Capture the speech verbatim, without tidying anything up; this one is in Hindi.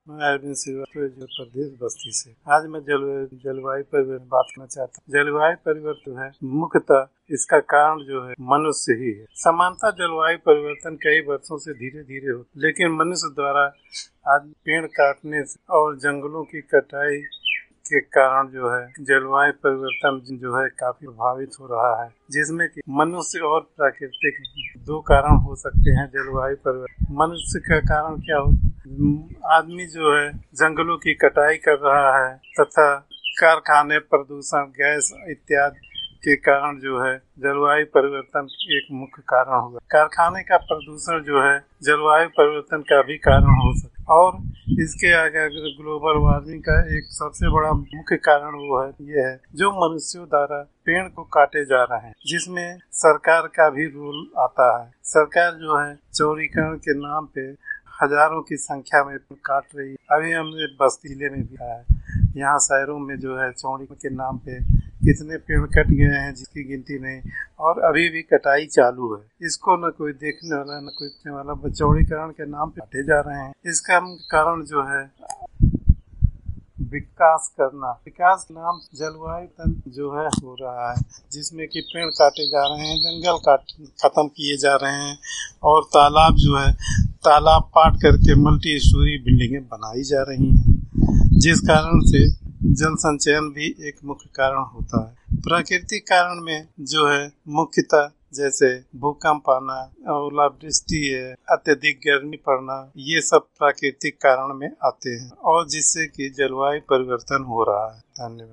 मैं अरविंद श्रीवास्तव जो प्रदेश बस्ती से। आज मैं जल जलवायु परिवर्तन बात करना चाहता हूँ। जलवायु परिवर्तन है मुख्यतः इसका कारण जो है मनुष्य ही है। समानता जलवायु परिवर्तन कई वर्षों से धीरे धीरे हो, लेकिन मनुष्य द्वारा आज पेड़ काटने और जंगलों की कटाई के कारण जो है जलवायु परिवर्तन जो है काफी प्रभावित हो रहा है, जिसमें कि मनुष्य और प्राकृतिक दो कारण हो सकते हैं। जलवायु परिवर्तन मनुष्य का कारण क्या हो, आदमी जो है जंगलों की कटाई कर रहा है तथा कारखाने, प्रदूषण, गैस इत्यादि के कारण जो है जलवायु परिवर्तन एक मुख्य कारण होगा। कारखाने का प्रदूषण जो है जलवायु परिवर्तन का भी कारण हो सकता है। और इसके आगे अगर ग्लोबल वार्मिंग का एक सबसे बड़ा मुख्य कारण वो है ये है जो मनुष्यों द्वारा पेड़ को काटे जा रहे हैं, जिसमें सरकार का भी रोल आता है। सरकार जो है चौड़ीकरण के नाम पे हजारों की संख्या में काट रही है। अभी हमने बस्ती जिले में भी है, यहाँ शहरों में जो है चौड़ीकरण के नाम पे कितने पेड़ कट गए हैं जिसकी गिनती नहीं, और अभी भी कटाई चालू है। इसको न कोई देखने वाला न कोई देखने वाला, चौड़ीकरण के नाम पे काटे जा रहे हैं। इसका कारण जो है विकास करना, विकास के नाम जलवायु तंत्र जो है हो रहा है, जिसमें कि पेड़ काटे जा रहे हैं, जंगल काट खत्म किए जा रहे हैं और तालाब जो है तालाब पाट करके मल्टी स्टोरी बिल्डिंगें बनाई जा रही हैं, जिस कारण से जल संचयन भी एक मुख्य कारण होता है। प्राकृतिक कारण में जो है मुख्यतः जैसे भूकंप आना, ओलावृष्टि है, अत्यधिक गर्मी पड़ना, ये सब प्राकृतिक कारण में आते हैं और जिससे कि जलवायु परिवर्तन हो रहा है। धन्यवाद।